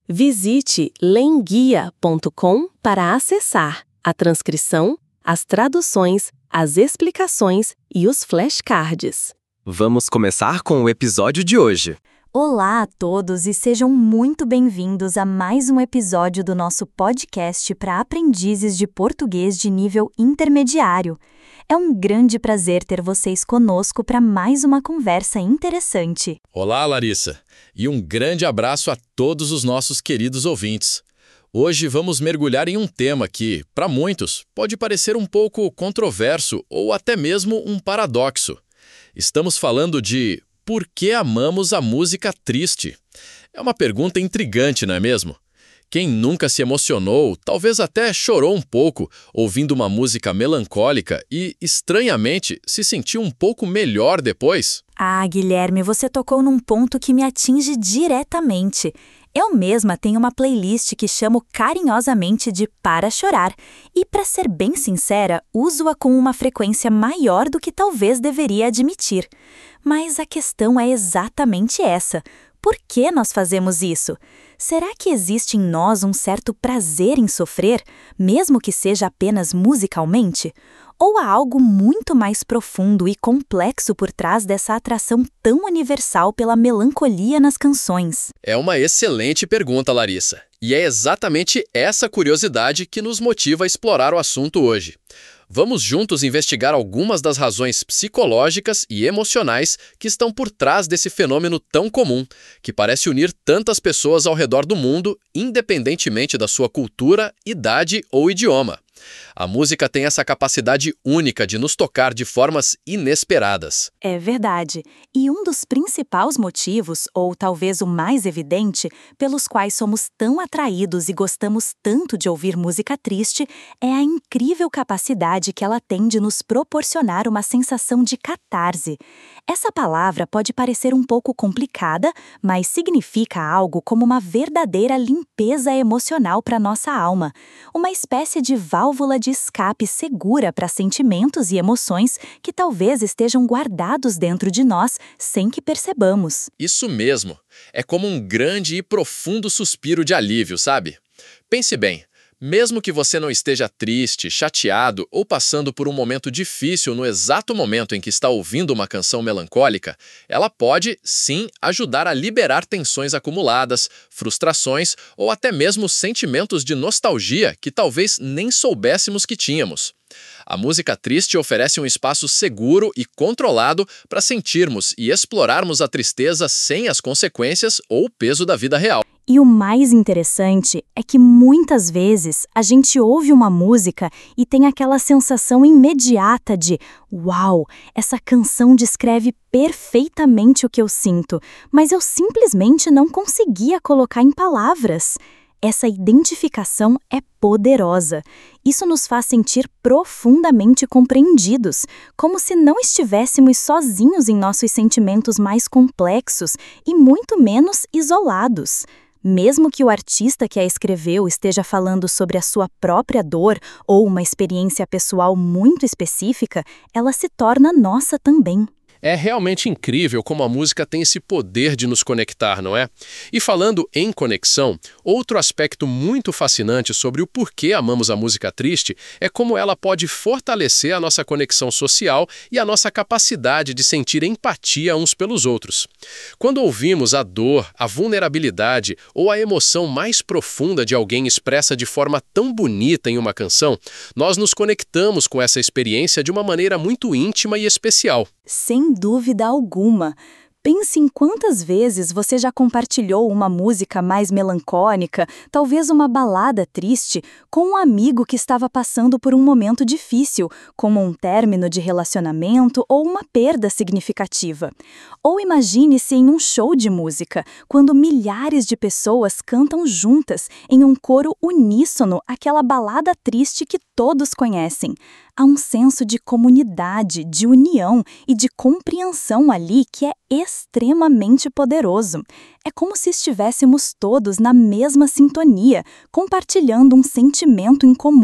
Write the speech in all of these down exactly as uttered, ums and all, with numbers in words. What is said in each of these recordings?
Visite lenguia ponto com para acessar a transcrição, as traduções, as explicações e os flashcards. Vamos começar com o episódio de hoje. Olá a todos e sejam muito bem-vindos a mais um episódio do nosso podcast para aprendizes de português de nível intermediário. É um grande prazer ter vocês conosco para mais uma conversa interessante. Olá, Larissa, e um grande abraço a todos os nossos queridos ouvintes. Hoje vamos mergulhar em um tema que, para muitos, pode parecer um pouco controverso ou até mesmo um paradoxo. Estamos falando de por que amamos a música triste? É uma pergunta intrigante, não é mesmo? Quem nunca se emocionou, talvez até chorou um pouco, ouvindo uma música melancólica e, estranhamente, se sentiu um pouco melhor depois? Ah, Guilherme, você tocou num ponto que me atinge diretamente. Eu mesma tenho uma playlist que chamo carinhosamente de Para Chorar e, para ser bem sincera, uso-a com uma frequência maior do que talvez deveria admitir. Mas a questão é exatamente essa. Por que nós fazemos isso? Será que existe em nós um certo prazer em sofrer, mesmo que seja apenas musicalmente? Ou há algo muito mais profundo e complexo por trás dessa atração tão universal pela melancolia nas canções? É uma excelente pergunta, Larissa. E é exatamente essa curiosidade que nos motiva a explorar o assunto hoje. Vamos juntos investigar algumas das razões psicológicas e emocionais que estão por trás desse fenômeno tão comum, que parece unir tantas pessoas ao redor do mundo, independentemente da sua cultura, idade ou idioma. A música tem essa capacidade única de nos tocar de formas inesperadas. É verdade. E um dos principais motivos, ou talvez o mais evidente, pelos quais somos tão atraídos e gostamos tanto de ouvir música triste, é a incrível capacidade que ela tem de nos proporcionar uma sensação de catarse. Essa palavra pode parecer um pouco complicada, mas significa algo como uma verdadeira limpeza emocional para nossa alma. Uma espécie de válvula de escape segura para sentimentos e emoções que talvez estejam guardados dentro de nós sem que percebamos. Isso mesmo. É como um grande e profundo suspiro de alívio, sabe? Pense bem. Mesmo que você não esteja triste, chateado ou passando por um momento difícil no exato momento em que está ouvindo uma canção melancólica, ela pode, sim, ajudar a liberar tensões acumuladas, frustrações ou até mesmo sentimentos de nostalgia que talvez nem soubéssemos que tínhamos. A música triste oferece um espaço seguro e controlado para sentirmos e explorarmos a tristeza sem as consequências ou o peso da vida real. E o mais interessante é que muitas vezes a gente ouve uma música e tem aquela sensação imediata de "Uau, essa canção descreve perfeitamente o que eu sinto", mas eu simplesmente não conseguia colocar em palavras. Essa identificação é poderosa. Isso nos faz sentir profundamente compreendidos, como se não estivéssemos sozinhos em nossos sentimentos mais complexos e muito menos isolados. Mesmo que o artista que a escreveu esteja falando sobre a sua própria dor ou uma experiência pessoal muito específica, ela se torna nossa também. É realmente incrível como a música tem esse poder de nos conectar, não é? E falando em conexão, outro aspecto muito fascinante sobre o porquê amamos a música triste é como ela pode fortalecer a nossa conexão social e a nossa capacidade de sentir empatia uns pelos outros. Quando ouvimos a dor, a vulnerabilidade ou a emoção mais profunda de alguém expressa de forma tão bonita em uma canção, nós nos conectamos com essa experiência de uma maneira muito íntima e especial. Sem dúvida alguma. Pense em quantas vezes você já compartilhou uma música mais melancólica, talvez uma balada triste, com um amigo que estava passando por um momento difícil, como um término de relacionamento ou uma perda significativa. Ou imagine-se em um show de música, quando milhares de pessoas cantam juntas, em um coro uníssono, aquela balada triste que todos conhecem. Há um senso de comunidade, de união e de compreensão ali que é extremamente poderoso. É como se estivéssemos todos na mesma sintonia, compartilhando um sentimento em comum.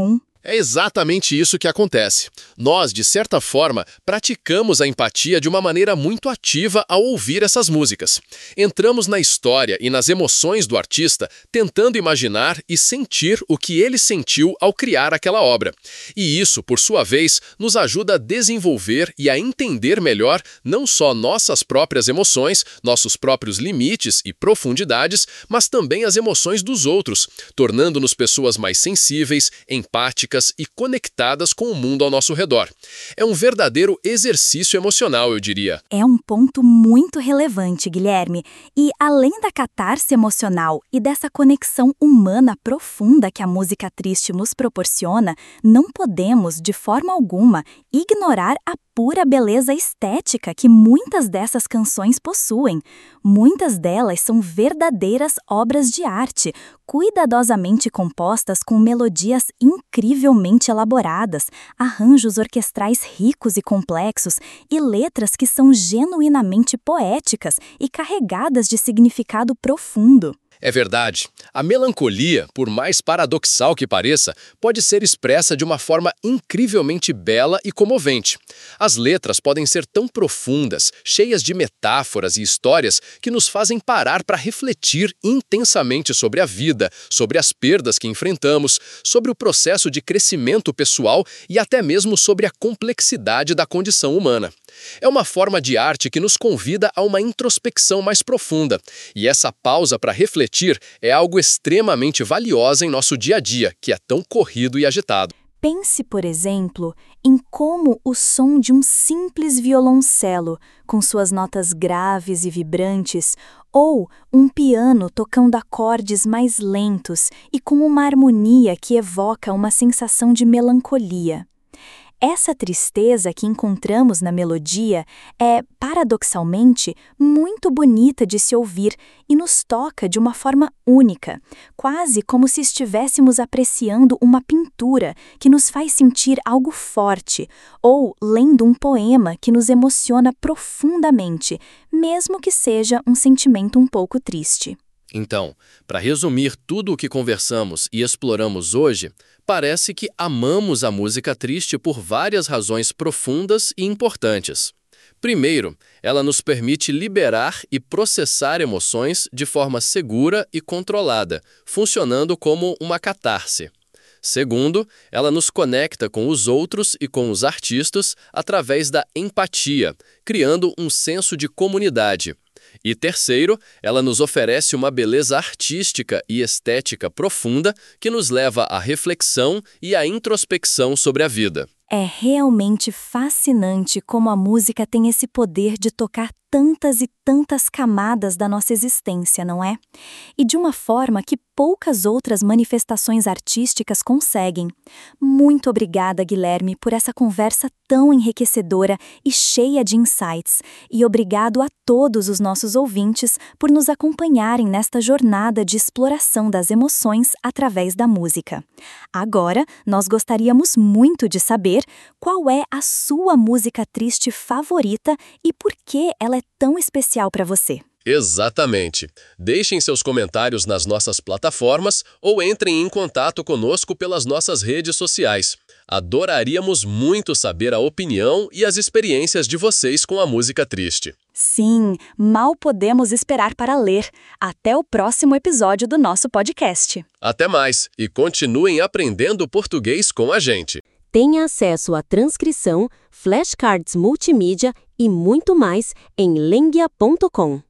É exatamente isso que acontece. Nós, de certa forma, praticamos a empatia de uma maneira muito ativa ao ouvir essas músicas. Entramos na história e nas emoções do artista, tentando imaginar e sentir o que ele sentiu ao criar aquela obra. E isso, por sua vez, nos ajuda a desenvolver e a entender melhor não só nossas próprias emoções, nossos próprios limites e profundidades, mas também as emoções dos outros, tornando-nos pessoas mais sensíveis, empáticas e conectadas com o mundo ao nosso redor. É um verdadeiro exercício emocional, eu diria. É um ponto muito relevante, Guilherme. E além da catarse emocional e dessa conexão humana profunda que a música triste nos proporciona, não podemos, de forma alguma, ignorar a pura beleza estética que muitas dessas canções possuem. Muitas delas são verdadeiras obras de arte, cuidadosamente compostas com melodias incrivelmente elaboradas, arranjos orquestrais ricos e complexos e letras que são genuinamente poéticas e carregadas de significado profundo. É verdade. A melancolia, por mais paradoxal que pareça, pode ser expressa de uma forma incrivelmente bela e comovente. As letras podem ser tão profundas, cheias de metáforas e histórias que nos fazem parar para refletir intensamente sobre a vida, sobre as perdas que enfrentamos, sobre o processo de crescimento pessoal e até mesmo sobre a complexidade da condição humana. É uma forma de arte que nos convida a uma introspecção mais profunda, e essa pausa para refletir é algo extremamente valiosa em nosso dia a dia, que é tão corrido e agitado. Pense, por exemplo, em como o som de um simples violoncelo, com suas notas graves e vibrantes, ou um piano tocando acordes mais lentos e com uma harmonia que evoca uma sensação de melancolia. Essa tristeza que encontramos na melodia é, paradoxalmente, muito bonita de se ouvir e nos toca de uma forma única, quase como se estivéssemos apreciando uma pintura que nos faz sentir algo forte, ou lendo um poema que nos emociona profundamente, mesmo que seja um sentimento um pouco triste. Então, para resumir tudo o que conversamos e exploramos hoje, parece que amamos a música triste por várias razões profundas e importantes. Primeiro, ela nos permite liberar e processar emoções de forma segura e controlada, funcionando como uma catarse. Segundo, ela nos conecta com os outros e com os artistas através da empatia, criando um senso de comunidade. E terceiro, ela nos oferece uma beleza artística e estética profunda que nos leva à reflexão e à introspecção sobre a vida. É realmente fascinante como a música tem esse poder de tocar tantas e tantas camadas da nossa existência, não é? E de uma forma que poucas outras manifestações artísticas conseguem. Muito obrigada, Guilherme, por essa conversa tão enriquecedora e cheia de insights. E obrigado a todos os nossos ouvintes por nos acompanharem nesta jornada de exploração das emoções através da música. Agora, nós gostaríamos muito de saber qual é a sua música triste favorita e por que ela é tão especial para você. Exatamente. Deixem seus comentários nas nossas plataformas ou entrem em contato conosco pelas nossas redes sociais. Adoraríamos muito saber a opinião e as experiências de vocês com a música triste. Sim, mal podemos esperar para ler. Até o próximo episódio do nosso podcast. Até mais e continuem aprendendo português com a gente. Tenha acesso à transcrição, flashcards multimídia e muito mais em lenguia ponto com.